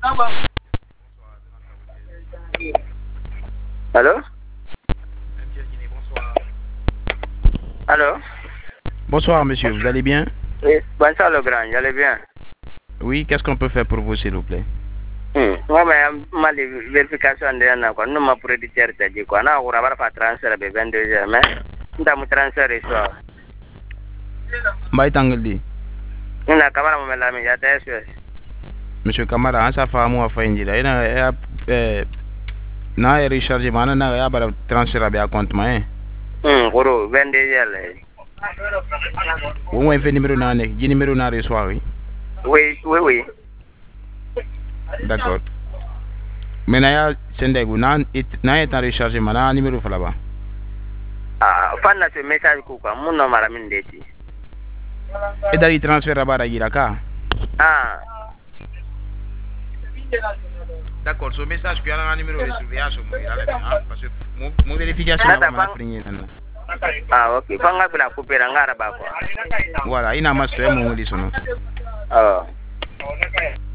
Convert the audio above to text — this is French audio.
Allô? Allô? Bonsoir monsieur, vous allez bien? Oui, bonsoir le grand, j'allais bien. Oui, qu'est-ce qu'on peut faire pour vous s'il vous plaît? Moi, ma vérification de l'année, quoi. Nous, ma producteur, t'as dit quoi. Non, on va faire transfert de 22h, mais nous avons transfert et soir. Mbaye Tangaldi. Nous avons quand même la médiateur. Monsieur Kamara, an sa faamu a fayindila ina na ya recharge mana na ya bara transfert be a compte ma Gros, 22h. Wo mo fait numéro na nek ji numéro na reçoit oui. Oui. D'accord. Mais na ya sendegu na ya recharge mana numéro fala ba. Fan na ce message quoi. Mon nom mara min deti. E dari transfert bara gira ka. D'accord, ce message que a un numéro de surveillance parce que mon vérification va me prenir. Ok. Fanga bila couper ngara ba quoi. Voilà, ina master mo ngoli sono.